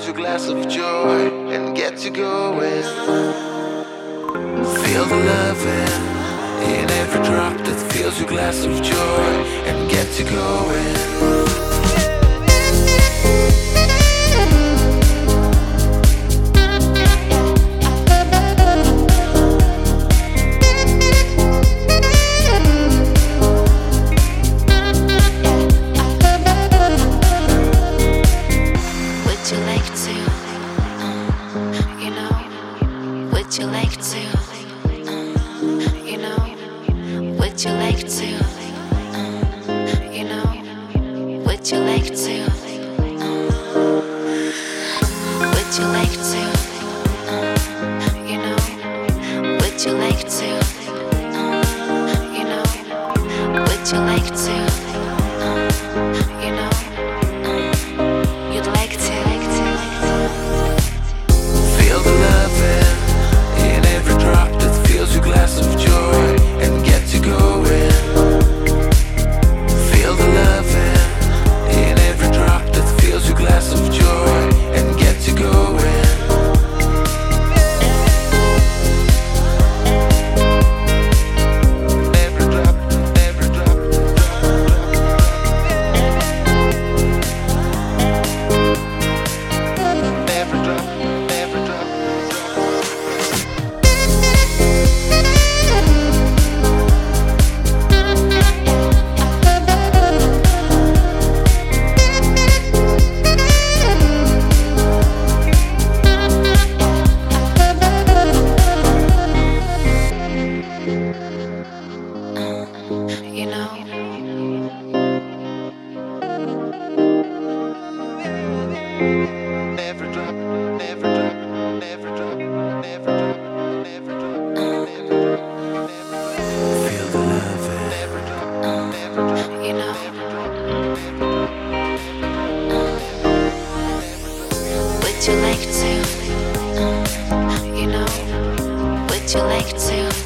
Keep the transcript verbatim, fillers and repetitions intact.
fills your glass of joy and gets you going. Feel the loving in every drop that fills your glass of joy and gets you going. Would you like to, uh, you know, would you like to, uh, you know, would you like to, uh, would you like to, uh, you know, would you like to, uh, you know, would you like to, uh, you know, uh, you'd like to, like to, like to. Feel the loving in every drop that fills your glass of joy and gets you going. Feel the loving in every drop that fills your glass of joy and gets you going. Every drop, every drop, every drop, every drop. You know, Never drop, never drop, never drop, never drop, never drop, never drop, never drop. Feel the love, never drop, never drop, you know, would you like to, uh, you know, would you like to?